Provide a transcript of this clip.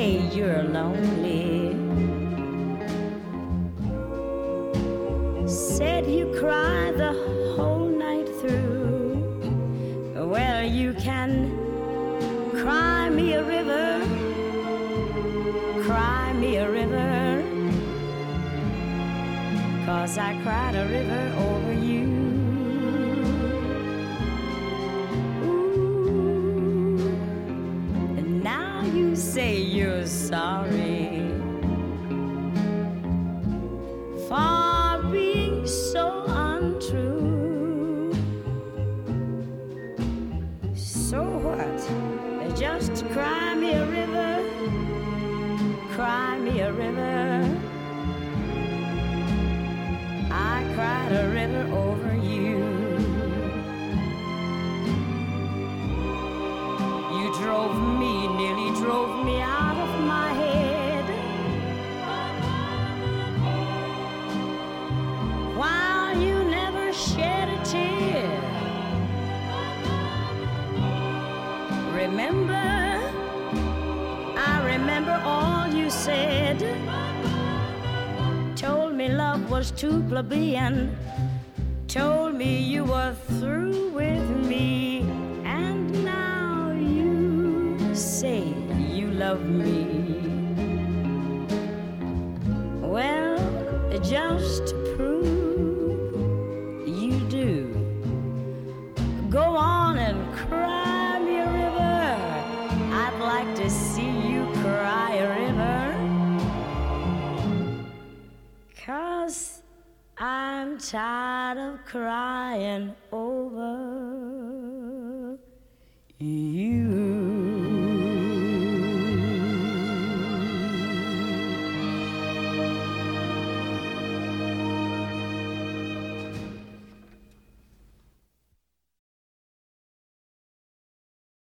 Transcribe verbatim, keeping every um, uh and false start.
say you're lonely. Said you cry the whole night through. Well, you can cry me a river, cry me a river, 'cause I cried a river over you. Ooh, and now you say you're sorry for being so untrue. So what? Just cry me a river, cry me a river. I cried a river over you. You drove me, nearly drove me out of my head, while you never shed a tear. Remember, I remember all you said. Told me love was too plebeian. Told me you were through with me. And now you say you love me. Well, just to prove you do, go on and cry me a river. I'd like to see you cry a river, 'cause I'm tired of crying over